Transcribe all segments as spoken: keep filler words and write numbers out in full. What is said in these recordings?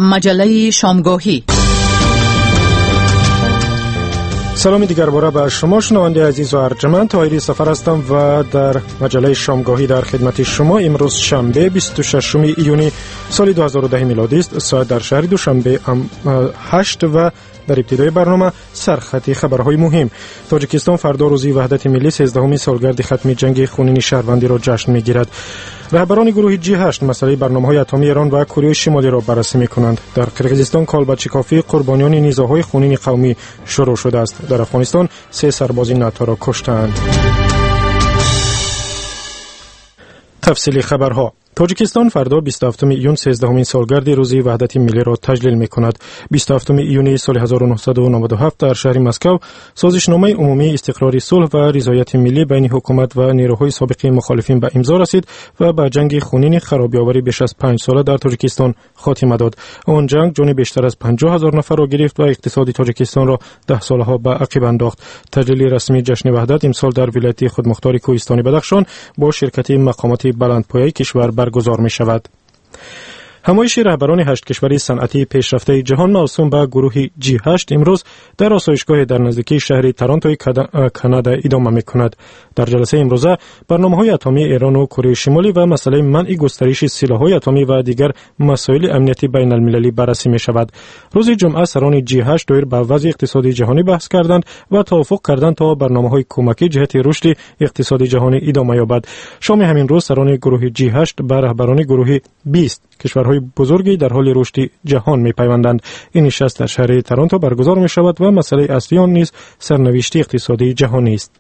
مجله شامگاهی. سلامی دیگر باره به شما شنونده عزیز و ارجمند. طاهری سفر هستم و در مجله شامگاهی در خدمت شما. امروز شنبه بیست و ششم ایونی سال دو هزار و ده میلادی است. ساعت در شهر دوشنبه هشت و در ابتدای برنامه سرخط خبرهای مهم. تاجیکستان فردا روزی وحدت ملی سیزدهمین سالگرد ختم جنگ خونین شهروندی را جشن میگیرد. رهبران گروه جی هشت مسئله برنامه‌های اتمی ایران و کره شمالی را بررسی می‌کنند. در قرقیزستان کالبچیکافی قربانیان نیزه‌های خونین قومی شروع شده است. در افغانستان سه سرباز ناتو را کشتند. تفصیلی خبرها. تاجیکستان فردا بیست و هفتم ایون سیزدهمین سالگرد روز وحدت ملی را تجلیل می‌کند. بیست و هفتم ایون سال هزار و نهصد و نود و هفت در شهر مسکو سازشنامه عمومی استقرار صلح و رضایت ملی بین حکومت و نیروهای سابق مخالفین به امضا رسید و به جنگ خونین خرابی‌آوری بیش از پنج ساله در تاجیکستان خاتمه داد. آن جنگ جان بیشتر از پنجاه هزار نفر را گرفت و اقتصاد تاجیکستان را ده سالها به عقب انداخت. تجلیل رسمی جشن وحدت امسال در ولایت خودمختار کوهستانی بدخشان با شرکت مقامات بلندپایه کشور برگزار می شود. همایش رهبران هشت کشور صنعتی پیشرفته جهان موسوم به گروه جی هشت امروز در آسایشگاه در نزدیکی شهر تورنتو کانادا ادامه می‌کند. در جلسه امروزه برنامه‌های اتمی ایران و کره شمالی و مسئله منع گسترش سلاح‌های اتمی و دیگر مسائل امنیتی بین المللی بررسی می‌شود. روز جمعه سران جی هشت دایر به وضع اقتصادی جهانی بحث کردند و توافق کردند تا برنامه‌های کمکی جهت رشد اقتصادی جهانی ادامه یابد. شام همین روز سران گروه جی هشت به رهبران گروه بیست کشورهای بزرگی در حال رشد جهان می‌پیوندند. این نشست در شهر تورنتو برگزار می‌شود و مسئله اصلی آن نیز سرنوشت اقتصادی جهانی است.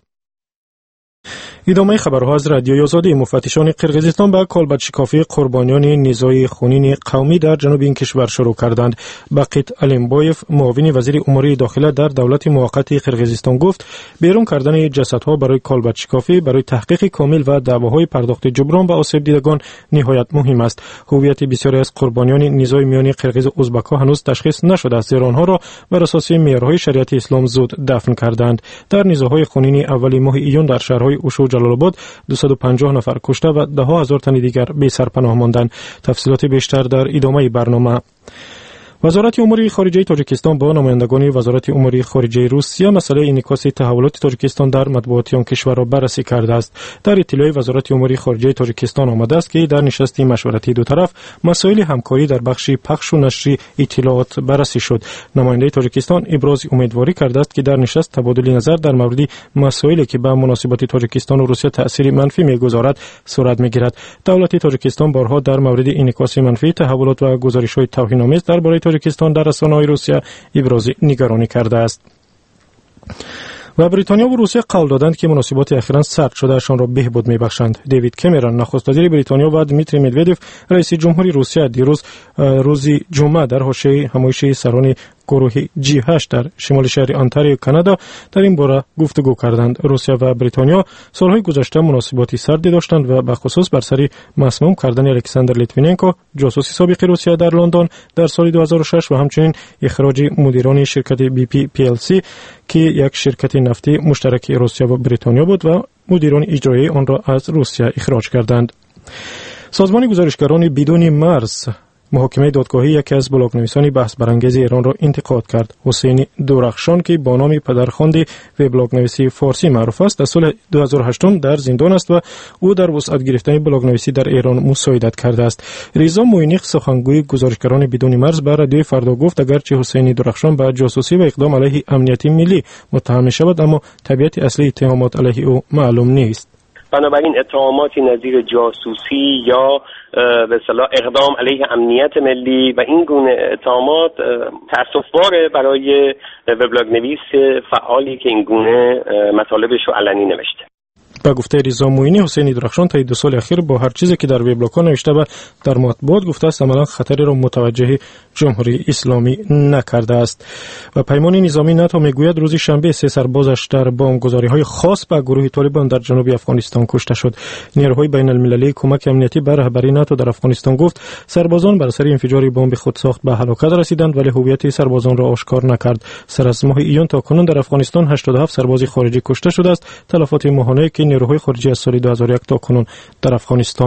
ادامه خبرها از رادیوی آزادی. مفتشان قرقیزستان به کالبچیکافی قربانیان نیزهای خونین قومی در جنوب این کشور شروع کردند. بقیت علمبایف معاون وزیر امور داخله در دولت موقت قرقیزستان گفت بیرون کردن جسدها برای کالبچیکافی برای تحقیق کامل و دعواهای پرداخت جبران به آسیب دیدگان نهایت مهم است. هویت بسیاری از قربانیان نیزهای میان قرقیز و ازبک‌ها هنوز تشخیص نشده است. آنها را بر اساس معیارهای شریعت اسلام زود دفن کردند. در نیزهای خونین اول ماه ایون در شهرهای اوشو و جلال آباد دویست و پنجاه نفر کشته و ده هزار تن دیگر بی سرپناه ماندند. تفصیلات بیشتر در ادامه برنامه. وزارت امور خارجه تاجیکستان با نمایندگان وزارت امور خارجه روسیه مسئله انعکاس تحولات تاجیکستان در مطبوعات آن کشور را بررسی کرده است. در اطلاع وزارت امور خارجه تاجیکستان آمده است که در نشست مشورتی دو طرف مسائل همکاری در بخش پخش و نشر اطلاعات بررسی شد. نماینده تاجیکستان ابراز امیدواری کرده است که در نشست تبادل نظر در مورد مسائلی که به مناسبات تاجیکستان و روسیه تأثیر منفی می‌گذارد صورت می‌گیرد. دولت تاجیکستان بارها در مورد انعکاس منفی تحولات و گزارش‌های توهین‌آمیز درباره تاجیکستان در رسانه‌های روسیه ابراز نگرانی کرده است. و بریتانیا و روسیه قول دادند که مناسبات اخیراً سرد شدهشان را بهبود می‌بخشند. دیوید کامرون نخست وزیر بریتانیا و دمیتری مدودوف رئیس جمهوری روسیه دیروز روز جمعه در حاشیه همایش سران گروه جی هشت در شمال شهر انتاریو کانادا در این باره گفتگو کردند. روسیه و بریتانیا سالهای گذشته مناسباتی سردی داشتند و به خصوص بر سر مسموم کردن الکساندر لیتویننکو جاسوس سابق روسیه در لندن در سال دو هزار و شش و همچنین اخراج مدیران شرکت بی پی پی ال سی که یک شرکت نفتی مشترک روسیه و بریتانیا بود و مدیران اجرایی آن را از روسیه اخراج کردند. سازمان گزارشگران بدون مرز محاکمه دادگاهی یکی از بلاگ‌نویسان بحث برانگیز ایران را انتقاد کرد. حسین درخشان که با نام پدرخوانده وبلاگ‌نویسی فارسی معروف است، در سال دو هزار و هشت در زندان است و او در وسعت گرفتن بلاگ‌نویسی در ایران مساعدت کرده است. رضا موینیخ سخنگوی گزارشگران بدون مرز به رادیوی فردا گفت اگرچه حسین درخشان به جاسوسی و اقدام علیه امنیت ملی متهم شود اما طبیعت اصلی اتهامات علیه او معلوم نیست. بنابراین اتهاماتی نظیر جاسوسی یا به اصطلاح اقدام علیه امنیت ملی و این گونه اتهامات تأسف‌باره برای وبلاگ نویس فعالی که این گونه مطالبش رو علنی نوشته. با گفته رضا موینی حسین درخشان تا دو سال اخیر با هر چیزی که در وبلاگ‌ها نوشته و در مطبوعات گفته است عملاً خطری را متوجه جمهوری اسلامی نکرده است. و پیمان نظامی ناتو میگوید روز شنبه سه سربازش در بمبگذاری‌های خاص به گروه طالبان در جنوب افغانستان کشته شد. نیروهای بین‌المللی کمک امنیتی به رهبری ناتو در افغانستان گفت سربازان بر اثر انفجار بمب خودساخت به هلاکت رسیدند ولی هویت سربازان را آشکار نکرد. سر از ماه ایون تا کنون در افغانستان هشتاد و هفت سرباز خارجی کشته شده است. تلفات ماهانه‌ای که نیروهای خارجی از سال دو هزار و یک تا کنون در افغانستان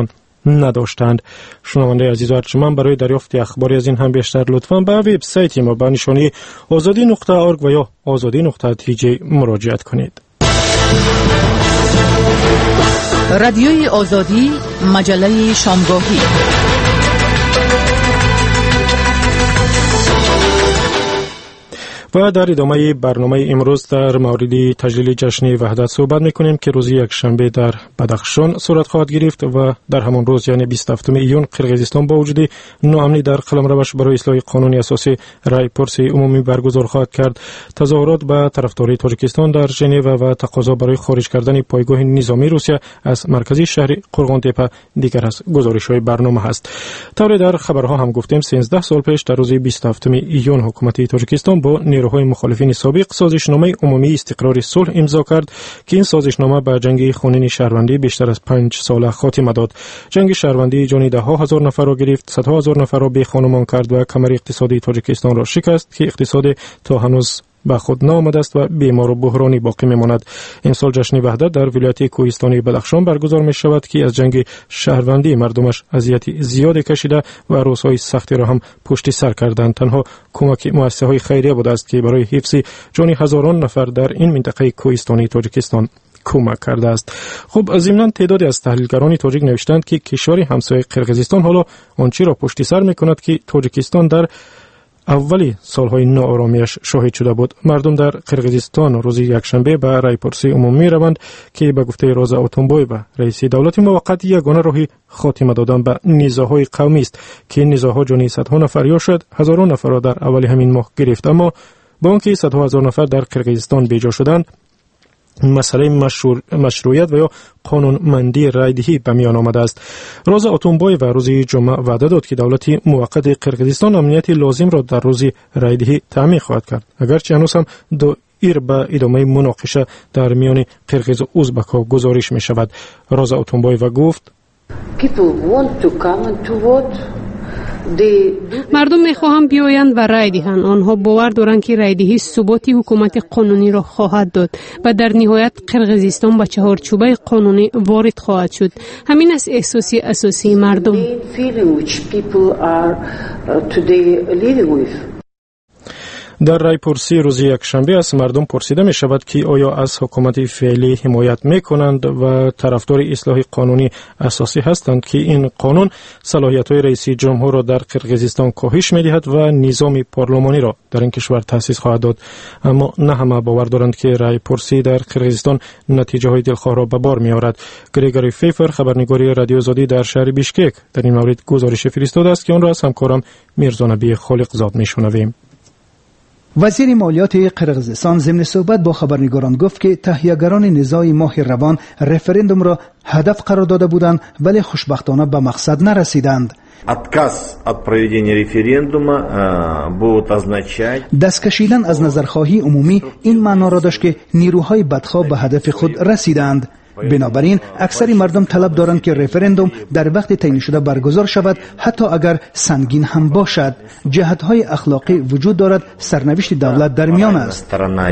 نداشتند. شنونده عزیز و ارجمند، برای دریافت اخباری از این هم بیشتر لطفاً به وبسایت ما به نشانی آزادی نقطه اورگ و یا آزادی نقطه تی جی مراجعه کنید. رادیوی آزادی، مجله شامگاهی. و در ادامه برنامه امروز در مورد تجلیل جشن وحدت صحبت میکنیم که روز یکشنبه در بدخشان صورت خواهد گرفت و در همون روز یعنی بیست و هفتم ایون قرقیزستان با وجود ناامنی در قلمروش برای اصلاح قانون اساسی رای پرسی عمومی برگزار خواهد کرد. تظاهرات به طرفداری تاجیکستان در ژنو و تقاضا برای خارج کردن پایگاه نظامی روسیه از مرکزی شهر قرغان تپه دیگر از گزارش‌های برنامه هست. طوری در خبرها هم گفتیم سیزده سال پیش در روز بیست و هفتم ایون حکومت تاجیکستان با نیروهای مخالفین سابق سازشنامه عمومی استقرار صلح امضا کرد که این سازشنامه به جنگ خونین شهروندی بیشتر از پنج ساله خاتمه داد. جنگ شهروندی جان ده ها هزار نفر را گرفت، صدها هزار نفر را بی‌خانمان کرد و کمر اقتصادی تاجیکستان را شکست که اقتصاد تا هنوز به خود ناآمده است و بیمار و بحرانی باقی میماند. امسال جشن وحدت در ولایت کوهستانی بدخشان برگزار می شود که از جنگ شهروندی مردمش اذیت زیاد کشیده و روزهای سختی را هم پشت سر کردند. تنها کمک مؤسسه های خیریه بوده است که برای حفظ جان هزاران نفر در این منطقه کوهستانی تاجیکستان کمک کرده است. خب ضمناً تعدادی از تحلیلگران تاجیک نوشتند که کشور همسایه قرقیزستان حالا آنچه را پشت سر میکند که تاجیکستان در اولی سالهای ناآرامیش شاهد شده بود. مردم در قرقیزستان روز یکشنبه به رای پرسی عمومی روند که به گفته روزا اتونبای و رئیس دولت موقت یگانه راهی خاتمه دادن به نزاع‌های قومی است که این نزاع‌ها جان صدها نفر یا شد هزاران نفر را در اول همین ماه گرفت. اما با آنکه صدها هزار نفر در قرقیزستان بیجا شدند، مسئله مشروع مشروعیت و یا قانونمندی رایدهی به میان آمده است. روز اتونبای و روز جمعه وعده داد که دولت موقت قرقیزستان امنیت لازم را در روز رایدهی تامین خواهد کرد، اگرچه هنوز هم دو ایر به ادامه مناقشه در میان قرقیز و ازبک ها گزارش می شود. روز اتونبای و گفت مردم میخواهند بیایند و رای دهند. آنها باور دارند که رای دهی ثبات حکومت قانونی را خواهد داد و در نهایت قرقیزستان به چهارچوبه قانونی وارد خواهد شد. همین است احساسی اساسی مردم. در رای پرسی روز یکشنبه از مردم پرسیده می شود که آیا از حکومت فعلی حمایت می کنند و طرفدار اصلاح قانونی اساسی هستند که این قانون صلاحیت های رئیس جمهور را در قرقیزستان کاهش می دهد و نظام پارلمانی را در این کشور تأسیس خواهد داد. اما نه همه باور دارند که رای پرسی در قرقیزستان نتیجه های دلخواه را به بار می آورد. گریگوری فیفر خبرنگار رادیو آزادی در شهر بیشکک در این مورد گزارش فرستاده است که آن را از همکارم میرزا نبی خالقزاد می شنویم. وزیر مالیات قرقیزستان ضمن صحبت با خبرنگاران گفت که تهیه‌گران نزاع ماه روان رفراندوم را هدف قرار داده بودند ولی خوشبختانه به مقصد نرسیدند. Отказ от проведения референдума будет означать دست کشیدن از نظرخواهی عمومی این معنا را داشت که نیروهای بدخواه به هدف خود رسیدند. بنابراین اکثر مردم طلب دارند که رفراندوم در وقت تعیین شده برگزار شود، حتی اگر سنگین هم باشد. جهت‌های اخلاقی وجود دارد، سرنوشت دولت در میان است.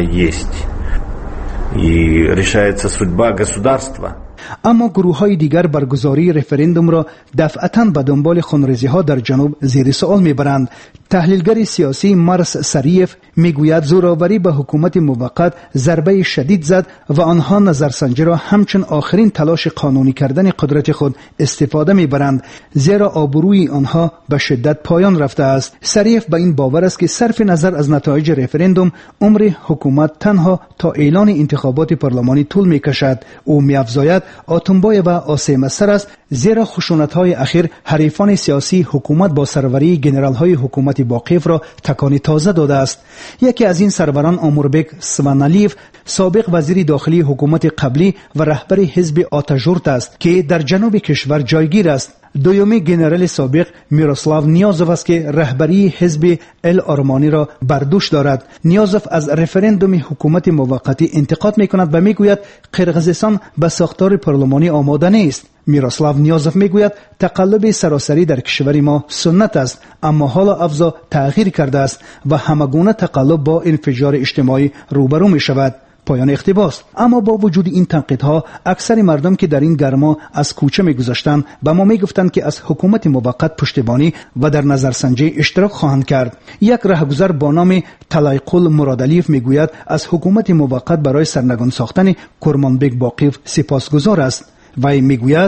اما گروه های دیگر برگزاری رفراندوم را دفعتاً به دنبال خونریزی ها در جنوب زیر سوال میبرند. تحلیلگر سیاسی مارس سریف میگوید زوراوری به حکومت موقت ضربه شدید زد و آنها نظرسنجی را همچون آخرین تلاش قانونی کردن قدرت خود استفاده میبرند، زیرا آبروی آنها به شدت پایان رفته است. سریف به این باور است که صرف نظر از نتایج رفراندوم عمر حکومت تنها تا اعلان انتخابات پارلمانی طول میکشد. او میافزاید آتونبای و آسیم سر است، زیرا خشونت‌های اخیر حریفان سیاسی حکومت با سروری جنرال‌های حکومت باقیف را تکان تازه داده است. یکی از این سروران آموربک سوانالیف سابق وزیر داخلی حکومت قبلی و رهبر حزب آتاژورت است که در جنوب کشور جایگیر است. دومی جنرال سابق میروسلاو نیازوف است که رهبری حزب ال آرمانی را بر دوش دارد. نیازوف از رفراندوم حکومت موقتی انتقاد میکند و میگوید قرقیزستان به ساختار پارلمانی آماده نیست. میروسلاو نیازوف میگوید تقلب سراسری در کشور ما سنت است، اما حالا افزا تغییر کرده است و همگونه تقلب با انفجار اجتماعی روبرو می شود. پایان اقتباس. اما با وجود این تنقیدها اکثر مردم که در این گرما از کوچه میگذشتند به ما میگفتند که از حکومت موقت پشتیبانی و در نظرسنجی اشتراک خواهند کرد. یک راهگذر با نام طلایقل مرادعلیف میگوید از حکومت موقت برای سرنگون ساختن کرمانبک باقیف سپاسگزار است. وی میگوید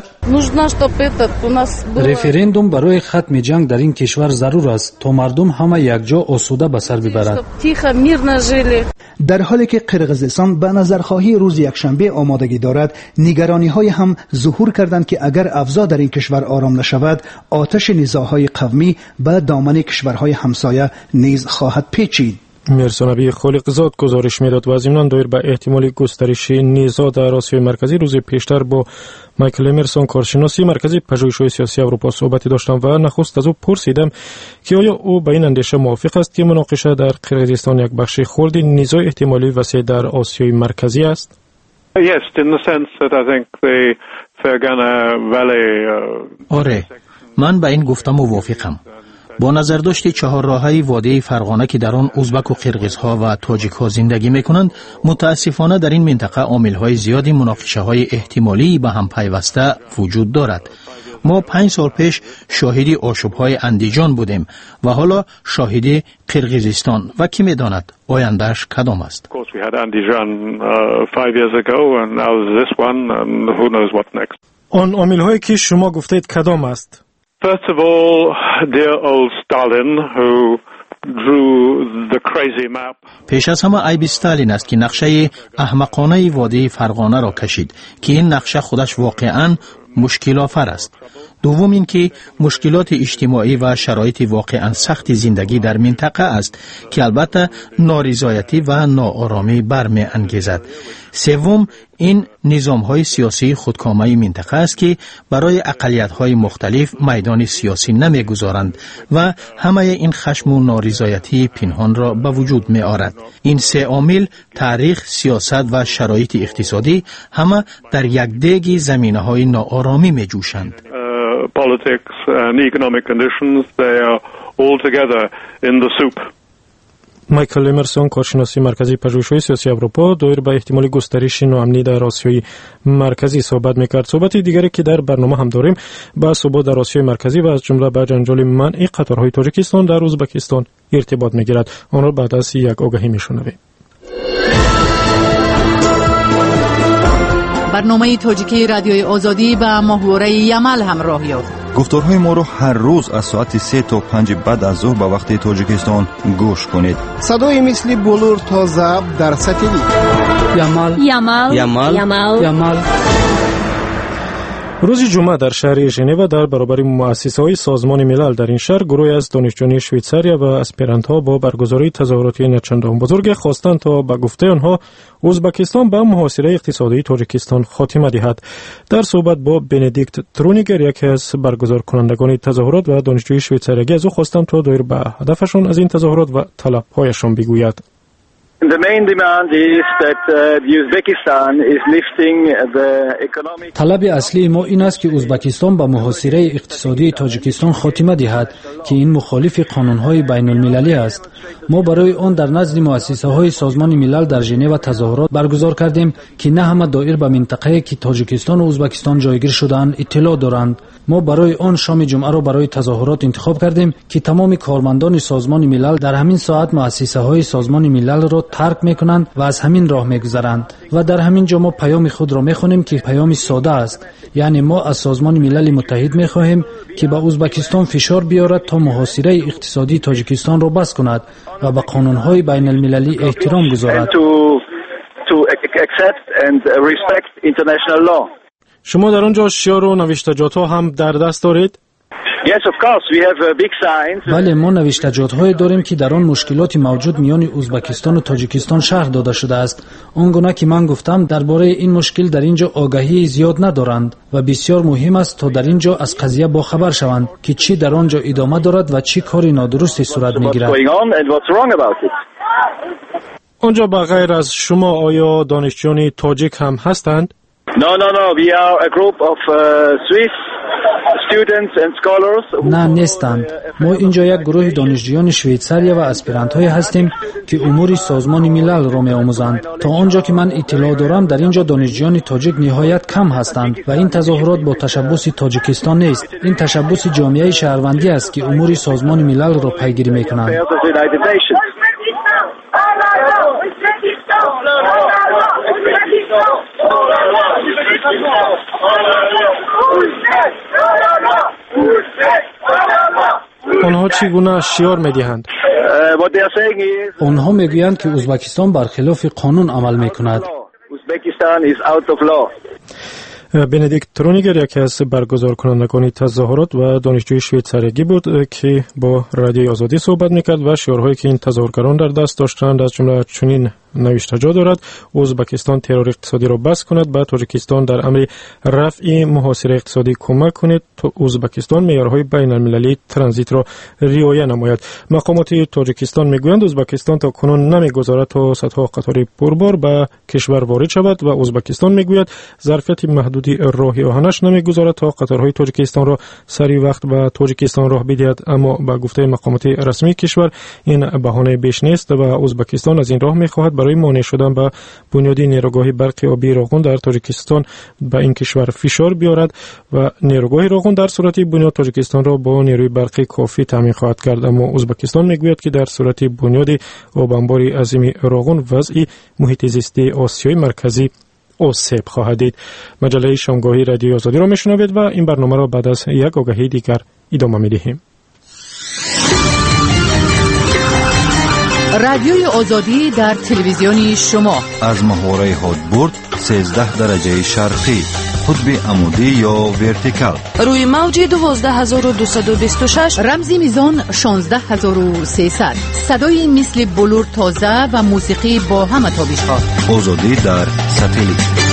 رفرندوم برای ختم جنگ در این کشور ضرور است تا مردم همه یکجا آسوده به سر ببرد. در حالی که قرقیزستان به نظرخواهی روز یکشنبه آمادگی دارد، نگرانی های هم ظهور کردند که اگر اوضاع در این کشور آرام نشود، آتش نزاع‌های قومی به دامن کشورهای همسایه نیز خواهد پیچید. مرسانبی خالقزاد گزارش میداد و از این دایر به احتمال گسترش نزاع در آسیای مرکزی روز پیشتر با مایکل امرسون کارشناسی مرکزی پژوهش‌های سیاسی اروپا صحبتی داشتم و نخست از او پرسیدم که آیا او با این اندیشه موافق است که مناقشه در قرقیزستان یک بخش خرد نزاع احتمالی وسیع در آسیای مرکزی است؟ Yes, in the sense that I think the Fergana Valley. آره، من با این گفتم موافقم. با نظرداشت چهار راههای وادی فرغانه که در آن ازبک و قرقیزها و تاجیک‌ها زندگی می‌کنند، متاسفانه در این منطقه عامل‌های زیادی مناقشه‌های احتمالی به هم پیوسته وجود دارد. ما پنج سال پیش شاهدی آشوب‌های اندیجان بودیم و حالا شاهدی قرقیزستان و کی می‌داند آینده‌اش کدام است. آن عامل‌هایی که شما گفتید کدام است؟ First of all, dear old Stalin, who drew the crazy map. پیش از همه عیب استالین است که نقشه احمقانه وادی فرغانه را کشید که این نقشه خودش واقعاً مشکل آفر است. دوم این که مشکلات اجتماعی و شرایط واقعاً سخت زندگی در منطقه است که البته نارضایتی و ناآرامی برمی انگیزد. سوم این نظام‌های سیاسی خودکامه منطقه است که برای اقلیت‌های مختلف میدان سیاسی نمی‌گذارند و همه این خشم و نارضایتی پنهان را به وجود می‌آورد. این سه عامل، تاریخ، سیاست و شرایط اقتصادی، همه در یک دیگ زمینه‌های ناآرامی می‌جوشند. Politics and economic conditions, they are all together in the soup. مایکل امرسون کارشناسی مرکزی پژوهش‌های سیاسی اروپا دایر به احتمال گسترش ناامنی در آسیای مرکزی صحبت می‌کرد. صحبت دیگری که در برنامه هم داریم با ثبات در آسیای مرکزی و از جمله به جنجال منع قطارهای تاجیکستان در ازبکستان ارتباط می‌گیرد. آن را بعد از یک آگهی می‌شنویم. برنامه تاجیکی رادیوی آزادی با محوره یمل همراه یافت. گفتارهای ما رو هر روز از ساعت سه تا پنج بعد از ظهر به وقت تاجیکستان گوش کنید. صدای مثل بلور تا زب در ستیلی. یمل یمل یمل یمل یمل. روز جمعه در شهر ژنو در برابر مؤسسه‌های سازمان ملل در این شهر گروهی از دانشجویان شویتزاریا و اسپرانت‌ها با برگزاری تظاهراتی نچندان بزرگ خواستند تا به گفته آنها ازبکستان به محاصره اقتصادی تاجیکستان خاتمه دهد. در صحبت با بندیکت ترونیگر، یکی از برگزار کنندگان تظاهرات و دانشجوی شویتزاریایی، از او خواستند تا دایر به هدفشان از این تظاهرات و طلب‌هایشان بگوید. The main demand is that uh, the Uzbekistan is lifting the economic. طلب اصلی ما این است که ازبکستان به محاصره اقتصادی تاجیکستان خاتمه دهد که این مخالف قانون‌های بین المللی است. ما برای آن در نزد مؤسسه‌های سازمان ملل در ژنو تظاهرات برگزار کردیم که نه همه دایر به منطقه‌ای که تاجیکستان و ازبکستان جایگیر شده‌اند اطلاع دارند. ما برای آن شام جمعه را برای تظاهرات انتخاب کردیم که تمام کارمندان سازمان ملل در همین ساعت مؤسسه‌های سازمان ملل را ترک می‌کنند و از همین راه می‌گذرند و در همین جا ما پیام خود را می‌خوانیم که پیامی ساده است، یعنی ما از سازمان ملل متحد می‌خواهیم که به ازبکستان فشار بیارد تا محاصره اقتصادی تاجیکستان را بس کند و به قانون‌های بین المللی احترام گذارد. شما در آنجا شعار و نوشتجات‌ها هم در دست دارید؟ Yes, of course. We have uh, big signs. بله، ما نوشتجات‌هایی داریم که در آن مشکلات موجود میان ازبکستان و تاجیکستان شرح داده شده است. آنگونه که من گفتم درباره این مشکل در اینجا آگاهی زیاد ندارند و بسیار مهم است تا در اینجا از قضیه با خبر شوند که چی در آنجا ادامه دارد و چی کاری نادرستی صورت میگیرد. آنجا به غیر از شما آیا دانشجویان تاجیک هم هستند؟ No, no, no. We are a group of uh, Swiss students and scholars. نه نیستند. ما اینجا یک گروه دانشجویان شویتساریا و اسپرانت‌های هستیم که امور سازمان ملل را می‌آموزند. تا آنجا که من اطلاع دارم در اینجا دانشجویان تاجیک نهایت کم هستند و این تظاهرات با تشبث تاجیکستان نیست. این تشبث جامعه شهروندی است که امور سازمان ملل را پیگیری می‌کنند. آنها چگونه شعار می‌دهند؟ آنها میگویند که ازبکستان برخلاف قانون عمل می‌کند. بندیکت ترونیگر یکی از برگزار کنندگان تظاهرات و دانشجوی شویتساریایی بود که با رادیوی آزادی صحبت میکرد و شعارهایی که این تظاهرگران در دست داشتند از جمله چنین نوشته جا دارد: ازبکستان ترور اقتصادی را بس کند، به تاجیکستان در امر رفع محاصره اقتصادی کمک کنید تا ازبکستان معیارهای بین المللی ترانزیت را رعایت نماید. مقامات تاجیکستان میگویند ازبکستان تا کنون نمیگذارد تا صدها قطار پربار به کشور وارد شود و ازبکستان میگوید ظرفیت محدودی راه آهنش نمیگذارد تا قطارهای تاجیکستان را سری وقت به تاجیکستان راه بدهد، اما به گفته مقامات رسمی کشور این بهانه بیش نیست و ازبکستان از این راه میخواهد برای مانع شدن به بنیاد نیروگاه برق آبی راغون در تاجیکستان به این کشور فشار بیارد و نیروگاه راغون در صورت بنیاد تاجیکستان را با نیروی برقی کافی تامین خواهد کرد، اما ازبکستان میگوید که در صورت بنیاد آب انبار عظیم راغون وضع محیط زیستی آسیای مرکزی آسیب خواهد دید. مجله شامگاهی رادیوی آزادی را میشنوید و این برنامه را بعد از یک آگهی دیگر ادامه میدهیم. رادیوی آزادی در تلویزیون شما از محوره هادبورد سیزده درجه شرقی، قطب عمودی یا ورتیکال، روی موج دوازده هزار و دویست و بیست و شش، رمزی میزان شانزده هزار و سیصد، صدای مثل بلور تازه و موسیقی با همه تابش‌ها. آزادی در ساتلیت.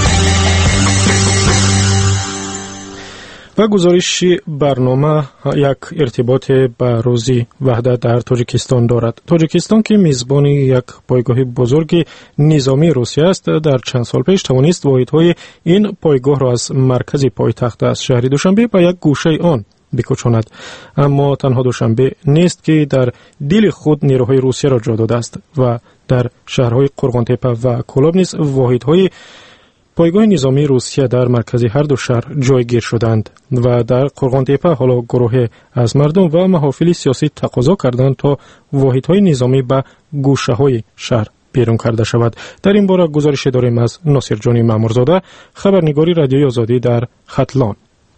و گزارش برنامه یک ارتباط به روزی وحدت در تاجیکستان دارد. تاجیکستان که میزبان یک پایگاه بزرگ نظامی روسیه است، در چند سال پیش توانست واحدهای این پایگاه را از مرکز پایتخت از شهر دوشنبه به یک گوشه آن بکشاند. اما تنها دوشنبه نیست که در دل خود نیروهای روسیه را جا داده است و در شهرهای قرغانتپه و کولاب نیز واحدهای پایگاه نظامی روسیه در مرکز هر دو شهر جایگیر شدند و در قرغانتپه حالا گروه از مردم و محافل سیاسی تقاضا کردند تا واحدهای نظامی به گوشه‌های شهر بیرون کرده شود. در این باره گزارش داریم از ناصر جانی مامورزاده، خبرنگاری رادیوی آزادی در ختلان.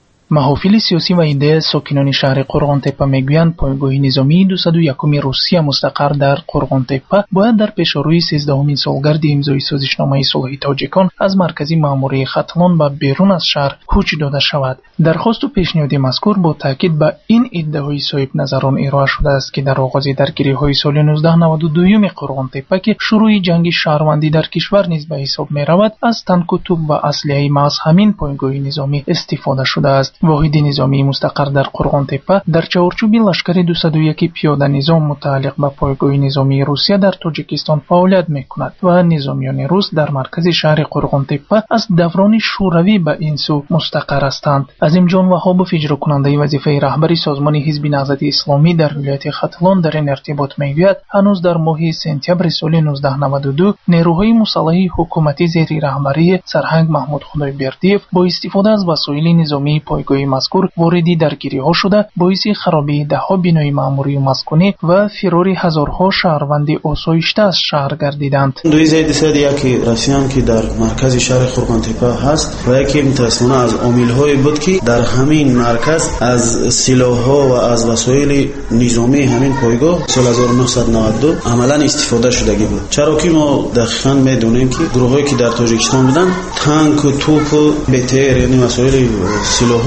محافل سیاسی و ایده ساکنان شهر قرغانتپه میگویند پایگاه نظامی دویست و یک روسیه مستقر در قرغانتپه باید در پیشروی سیزدهمین سالگرد امضای سازشنامه صلح تاجیکان از مرکزی ماموری ختلان به بیرون از شهر کوچ داده شود. درخواست و پیشنهاد مذکور با تاکید به این ادعای صاحب نظران ارائه شده است که در آغاز درگیری‌های سال نوزده نود و دو قرغانتپه که شروع جنگ شهروندی در کشور نیز به حساب می‌رود، از تانک و توپ و اسلحه محض همین پایگاه نظامی استفاده شده است. واحد نظامی مستقر در قرغانتپه در چارچوب لشکر دویست و یک پیاده نظام متعلق به پایگاه نظامی روسیه در تاجیکستان فعالیت می‌کند و نظامیان روس در مرکز شهر قرغانتپه از دوران شوروی به این سو مستقر هستند. عظیم جان وهابوف اجرا کننده وظیفه رهبری سازمان حزب نهضت اسلامی در ولایت ختلان در این ارتباط میگوید هنوز در ماه سپتامبر سال نوزده نود و دو نیروهای مسلح حکومتی زیر رهبری سرهنگ محمود خدایبردیев با استفاده از وسایل نظامی پایگاه مذکور واردی درگیری‌ها شده باعث خرابی ده‌ها بنای معموری و مسکونی و فرار هزارها شهروند آسایشته از شهر گردیدند. دوی زید سد یکی رسیان که در مرکز شهر قرغانتپه هست و یکی متأسفانه از عامل‌های بود که در همین مرکز از سلاح‌ها و از وسایل نظامی همین پایگاه سال هزار و نهصد و نود و دو عملاً استفاده شدگی بود. چرا که ما دقیقاً می‌دونیم که گروه‌هایی که در تاجیکستان بودن تانک و توپ و بتر یعنی وسایل سلاح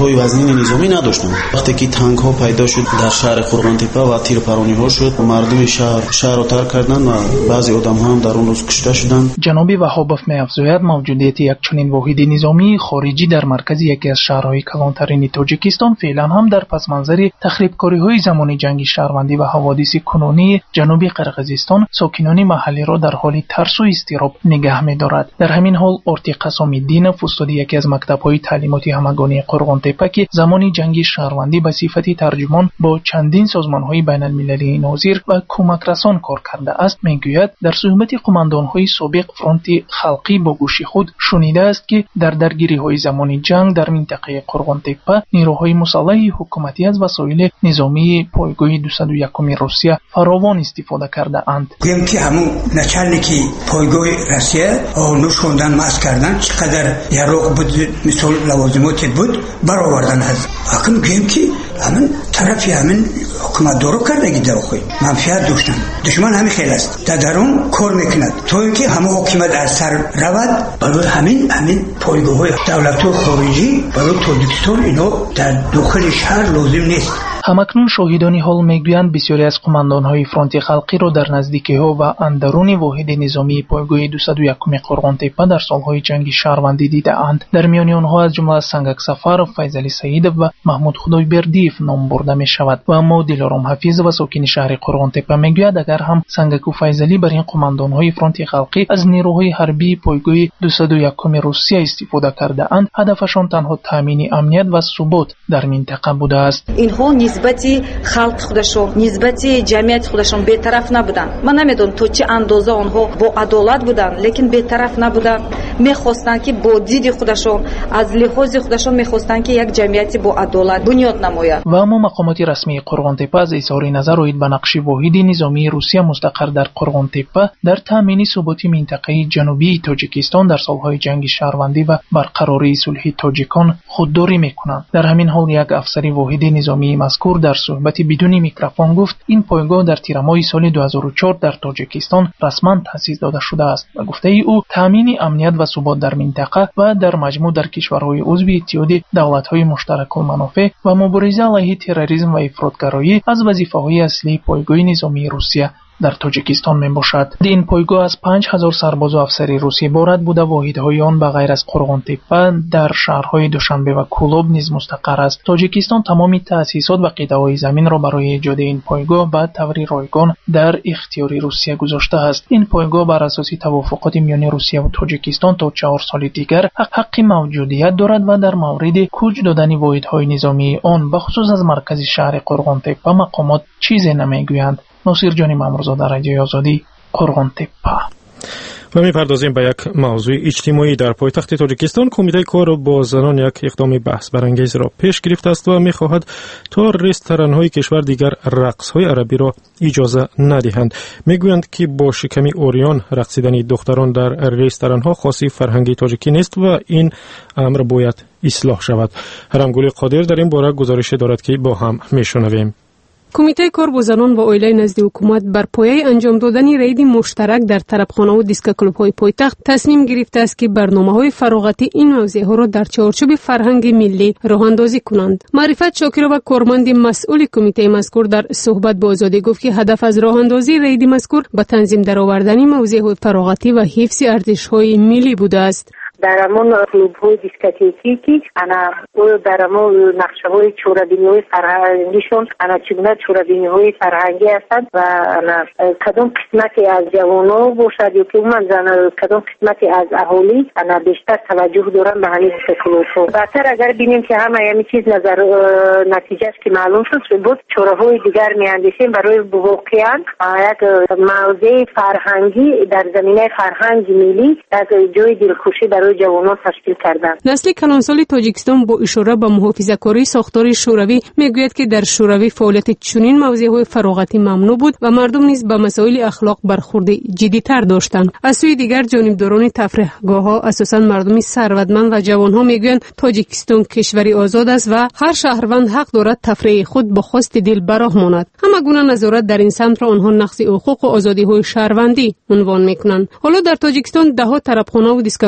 های وزنین نظامی نداشتند. وقتی که تانک ها پیدا شد در شهر قرغانتپه و تیرپرانی ها شد، مردم شهر شهر را ترک کردند و بعضی آدم ها هم در اون روز کشته شدند. جناب وهابов می‌افزاید موجودیت یک چنین واحد نظامی خارجی در مرکز یکی از شهرهای کلانترین تاجیکستان فعلا هم در پس منظر تخریبکاری‌های زمان جنگ شهروندی و حوادث کنونی جنوب قرقیزستان ساکنان محلی را در حال ترس و اضطراب نگه می‌دارد. در همین حال آرتی قسام‌الدین استاد یکی از مکتب‌های تعلیماتی همگانی قرغانتپه که زمان جنگ شهروندی به صفت ترجمان با چندین سازمان‌های بین‌المللی ناظر و کمکرسان کار کرده است می‌گوید در صحبت قماندان‌های سابق فرانت خلقی با گوش خود شنیده است که در درگیری‌های زمان جنگ در منطقه قرغانتپه نیروهای مسلح حکومتی از وسایل نظامی پایگاه دویست و یکم روسیه فراوان استفاده کرده اند. گویم که همون نچلنیکی پایگاه روسیه آنوش خوندن ماس کردن چقدر یاروق بود مثل لوازمات بود برآوردن از حکم گویم که همون طرفی همون حکومت دارو کرده گیده آخوی منفیت داشتن دشمن همین خیلی است در درون کار میکند تا اینکه همه حکومت از سر رود برای همین همین پایگاه های دولت خارجی برای تاجیکستان اینا در داخل شهر لازم نیست. همکنون شاهدانی حال میگویند بسیاری از قماندان‌های فرانت خلقی را در نزدیکی‌ها و اندرون واحد نظامی پایگاه دویست و یکم قرغانتپه در سالهای جنگ شهروندی دیده‌اند. در میان آنها از جمله سنگک سفر، فیضعلی سعیدov و محمود خدایبردیев نام برده می‌شود. و اما دلارام حفیظ و ساکن شهر قرغانتپه میگوید اگر هم سنگک و فیضعلی بر این قماندان‌های فرانت خلقی از نیروهای حربی پایگاه دویست و یکم روسیه استفاده کرده‌اند، هدفشان تنها تامین امنیت و ثبات در منطقه بوده است. اینها نسبتی خلق خودشون نسبتی جمعیت خودشون بی‌طرف نبودن. من نمیدونم تو چه اندازه آنها با عدالت بودن لیکن بی‌طرف نبودن. میخواستن که با دید خودشون از لحاظ خودشون میخواستن که یک جمعیت با عدالت بنیاد نماید. و اما مقامات رسمی قرغانتپه از اظهار نظر اوید به نقش واحد نظامی روسیه مستقر در قرغانتپه در تامین ثبات منطقه جنوبی تاجیکستان در سالهای جنگ شهروندی و برقراری صلح تاجیکان خودداری میکنند. در همین حال یک افسر واحد نظامی مذکور در صحبت بدون میکروفون گفت این پایگاه در تیر ماه سال دو هزار و چهار در تاجیکستان رسما تأسیس داده شده است و گفته ای او تامین امنیت و ثبات در منطقه و در مجموع در کشورهای عضو اتحاد دولت‌های مشترک المنافع و مبارزه علیه تروریسم و افراطگرایی از وظیفه‌های اصلی پایگاه نظامی روسیه در تاجیکستان می باشد. این پایگاه از پنج هزار سرباز و افسر روسی عبارت بوده. واحدهای آن به غیر از قرغانتپه در شهرهای دوشنبه و کولوب نیز مستقر است. تاجیکستان تمامی تأسیسات و قطعه‌های زمین را برای ایجاد این پایگاه به طور رایگان در اختیار روسیه گذاشته است. این پایگاه بر اساس توافقات میان روسیه و تاجیکستان تا چهار سال دیگر حق موجودیت دارد و در مورد کوچ دادن واحدهای نظامی آن به خصوص از مرکز شهر قرغانتپه مقامات چیزی نمیگویند. ناصر جانی مامورزاده، رادیوی آزادی، قرغانتپه. و می‌پردازیم به یک موضوع اجتماعی. در پایتخت تاجیکستان کمیته کار با زنان یک اقدام بحث برانگیز را پیش گرفته است و می‌خواهد تا رستوران‌های کشور دیگر رقص‌های عربی را اجازه ندهند. می‌گویند که با شکمی اوریان رقصیدن دختران در رستوران‌ها خاصی فرهنگی تاجیکی نیست و این امر باید اصلاح شود. هرمگل قادر در این باره گزارش دارد که با هم می‌شنویم. کمیته کار با زنان و اویلای نزد حکومت بر پایه انجام دادن رید مشترک در طربخانه و دیسکو کلوب‌های پایتخت تصمیم گرفته است که برنامه‌های فراغتی این موضوعها را در چارچوب فرهنگ ملی راه‌اندازی کنند. معرفت شاکر و کارمند مسئول کمیته مذکور در صحبت با آزادی گفت که هدف از راه‌اندازی رید مذکور به تنظیم درآوردن موضوعهای فراغتی و حفظ ارزش‌های ملی بوده است. در امون کلوب‌های دیسکوتیکی که انا در امون نقشه‌های چورابینی‌های فرهنگیشون انا چگونه چورابینی‌های فرهنگی هستند و انا کدام قسمتی از جوانان باشد یا که من زن کدام قسمتی از اهالی انا بیشتر توجه دارن به همین کلوب‌ها. بهتر اگر ببینیم که همه همین چیز نظر نتیجهش که معلوم شد بود چوره‌های دیگر میاندیشیم برای واقعاً یک موضوع فرهنگی در زمینه فرهنگ ملی از جای دلخوشی برای جوانان تشکیل کردن. نسل کلانسال تاجیکستان با اشاره به محافظه‌کاری ساختار شوروی میگوید که در شوروی فعالیت چنین موضوعهای فراغتی ممنوع بود و مردم نیز به مسائل اخلاق برخورد جدی‌تر داشتند. از سوی دیگر جانبداران تفریحگاه‌ها اساساً مردمی ثروتمند و جوان‌ها میگویند تاجیکستان کشوری آزاد است و هر شهروند حق دارد تفریح خود به خواست دل براه ماند. همه گونه نظارت در این سمت را آنها نقض حقوق و آزادی‌های شهروندی عنوان می‌کنند. حالا در تاجیکستان ده ها طربخانه و دیسکو کلوب‌ها و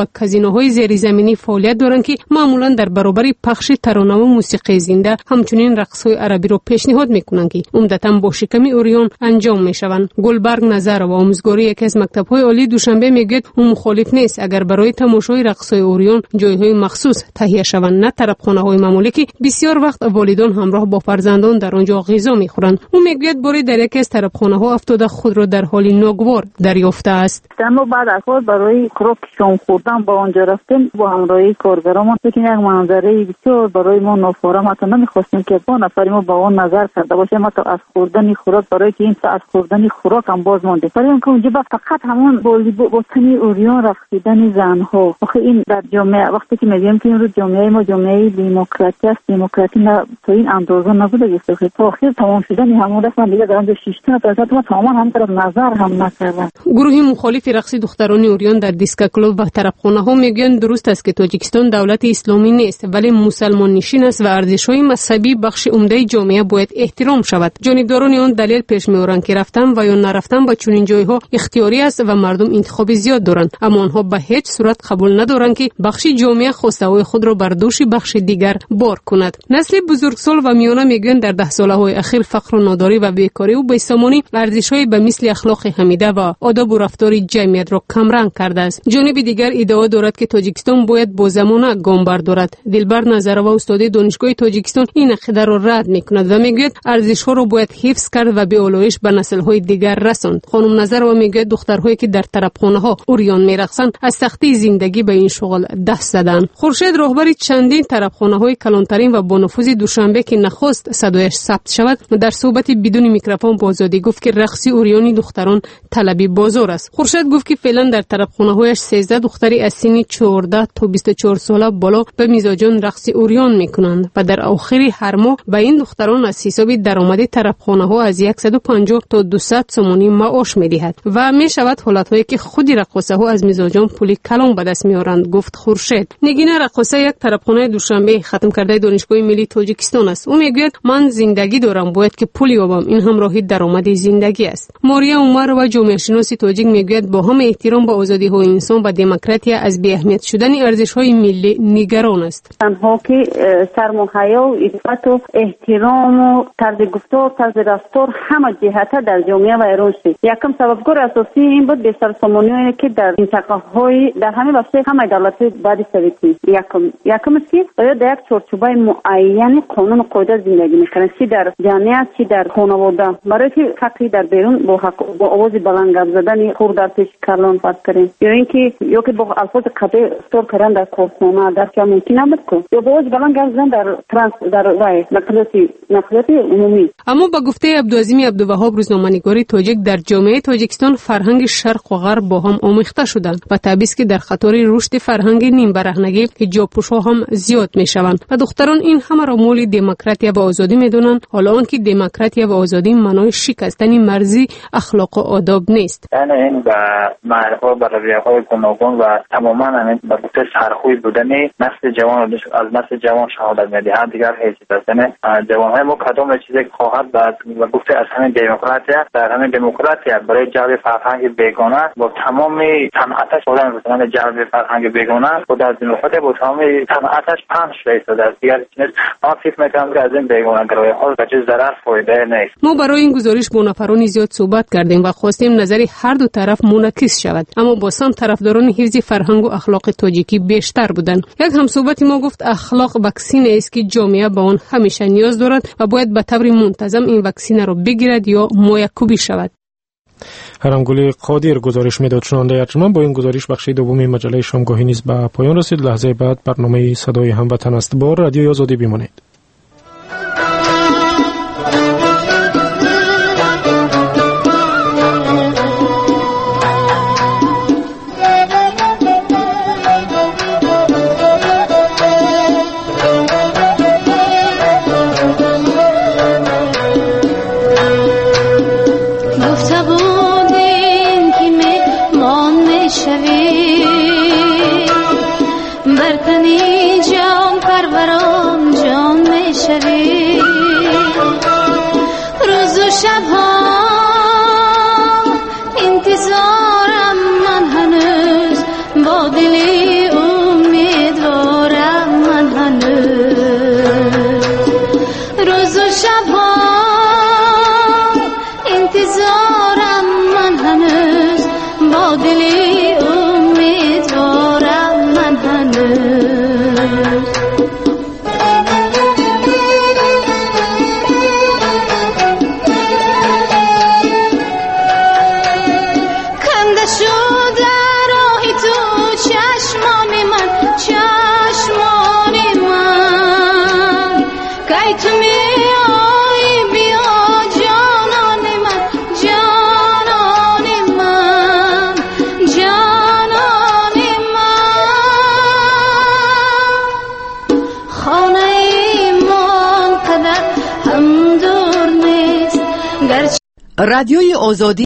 و کازینوهای زیرزمینی فعالیت دارند که معمولا در برابر پخش ترانه و موسیقی زنده همچنین رقص‌های عربی را پیشنهاد می‌کنند که عمدتاً با شکم اوریون انجام می‌شوند. گلبرگ نظر و آموزگاری یکی از مکتب‌های عالی دوشنبه میگوید اون مخالف نیست اگر برای تماشای رقص‌های اوریون جای‌های مخصوص تهیه شوند، نه طربخانه‌های معمولی که بسیار وقت والدان همراه با فرزندان در آنجا غذا می‌خورند. او میگوید باری در یکی از طربخانه‌ها افتاده خود را در حال ناگوار دریافته است. ما بعد از کار برای کروک شام خوردن با آنجا رفتیم با همراهی کارگران، لیکن یک منظره بسیار برای ما نافورم حتی نمی‌خواستیم که با نفری ما با آن نظر کرده باشیم حتی از خوردن خوراک، برای که این از خوردن خوراک هم باز مانده. برای اینکه اونجا فقط همون با تنی اوریون رقصیدن زن‌ها. آخه این در جامعه وقتی که میگیم که این رو جامعه ما جامعه دموکراتی است، دموکراتی نه تا این اندازه نبوده که تا آخر تمام شدن همون رسم دیگه در اونجا شش تا درصد ما تمام هم طرف نظر هم نکردن. گروه مخالف رقص دختران اوریون در دیسکا کلوب و طربخانه‌ها میگن درست است که تاجیکستان دولت اسلامی نیست ولی مسلمان نشین است و ارزش‌های مذهبی بخش عمده جامعه باید احترام شود. جانبداران آن دلیل پیش می‌آورند که رفتن و یا نرفتن به چنین جای‌ها اختیاری است و مردم انتخاب زیاد دارند، اما آنها به هیچ صورت قبول ندارند که بخش جامعه خواسته‌های خود را بر دوش بخش دیگر بار کند. نسل بزرگسال و میانه میگن در ده ساله‌های اخیر فقر و ناداری و بیکاری و بی‌سامانی ارزش‌های به مثل اخلاق حمیده و آداب و رفتار جمعیت را کمرنگ کرده است. جانب دیگر ادعا دارد که تاجیکستان باید با زمانه گام بردارد. دلبر نظر و استاد دانشگاه تاجیکستان این عقیده را رد می‌کند و میگوید ارزش‌ها را باید حفظ کرد و به آلایش به نسل‌های دیگر رساند. خانم نظر و میگوید دخترهایی که در طربخانه‌ها اوریان می‌رقصند از سختی زندگی به این شغل دست زدند. خورشید رهبر چندین طربخانه‌های کلانترین و با نفوذ دوشنبه که نخست صدایش ثبت شود در صحبت بدون میکروفون با آزادی گفت که رقص اوریانی دختران طلبی بازار است. خورشید گفت که فعلا در طربخانه‌هایش سیزده دختری از سن چهارده تا بیست و چهار ساله بالا به میزاجان رقص اوریان میکنند و در آخر هر ماه به این دختران از حساب درآمد طربخانه‌ها از صد و پنجاه تا دویست سومانی معاش میدهد و میشود حالت‌هایی که خود رقاصه‌ها از میزاجان پول کلان به دست میارند، گفت خورشید. نگین رقاصه یک طربخانه دوشنبه ختم کرده دانشگاه ملی تاجیکستان است. او میگوید من زندگی دارم، باید که پول یابم، این هم راهی درآمد زندگی است. ماریا عمر و جامعه شناس تاجیک میگوید با هم احترام به آزادی‌های انسان و دموکراسی از بی اهمیت شدن ارزش‌های ملی نگران است. تنها که شرم و حیا و عفت و احترام و طرز گفتار، طرز رفتار همه جهته در جامعه و ایران شد. یکم سببگار اساسی این بود بسرسامانی که در منطقه‌های در همه بخش همه دولت‌های بعد سویتی یکم یکم است که باید در یک چارچوب معین قانون و قاعده زندگی می‌کنند، چی در جامعه چی در خانواده. برای که فقط در بیرون با حق با آواز بلند گپ زدن خور در پیش کلان فرض کنیم یا اینکه یا که با الفاظ قطعی استور کردن در کارخانه در که ممکن نبود که یا با آواز بلند گپ زدن در ترانس در رای نقلیات نقلیات عمومی. اما با گفته عبدالعظیم عبدالوهاب روزنامه‌نگار تاجیک در جامعه تاجیکستان فرهنگ شرق و غرب با هم آمیخته شدند و تبعیض که در خطر رشد فرهنگ نیم برهنگی حجاب‌پوش‌ها هم زیاد میشوند و دختران این همه را مول دموکراسی و آزادی میدونند، حالا آن که دموکراسی و آزادی معنای شکستن مرزی اخلاق و آداب نیست. یعنی این با معرفت و رویه‌های گوناگون و تماما همین به گفته سرخوی بودن نسل جوان از نسل جوان شهادت میدهند دیگر هیچ دستن جوان‌های ما کدام چیزی خواهد بعد و گفته از همین دموکراسی در همین دموکراسی برای جلب فرهنگ بیگانه با تمام صنعتش بودن مثلا جلب فرهنگ بیگانه خود از دموکراسی با تمام صنعتش پنج درصد از دیگر چیز ما فکر می‌کنم که از این بیگانه گرایی ها به چه ضرر فایده نیست. ما برای این گزارش با نفران زیاد صحبت کردیم و خواستیم نظری هر دو طرف منعکس شود، اما با سم طرفداران حفظ فرهنگ و اخلاق تاجیکی بیشتر بودند. یک همصحبت ما گفت اخلاق واکسین است که جامعه با آن همیشه نیاز دارد و باید به طور منتظم این واکسن را بگیرد یا مایکوبی شود. هرمگل قادر گزارش میداد. شنونده ارجمند با این گزارش بخش دوم مجله شامگاهی نیز به پایان رسید. لحظه بعد برنامه صدای هموطن است. با رادیوی آزادی بمانید. برتنی جان پروران جان دلی امیدوارم من هنوز کنده شده راهی تو چشمان من چشمان من که تو میای بیا جانان من جانان من جانان من خانه ایمان قدر هم دور نیست گرچه رادیوی آزادی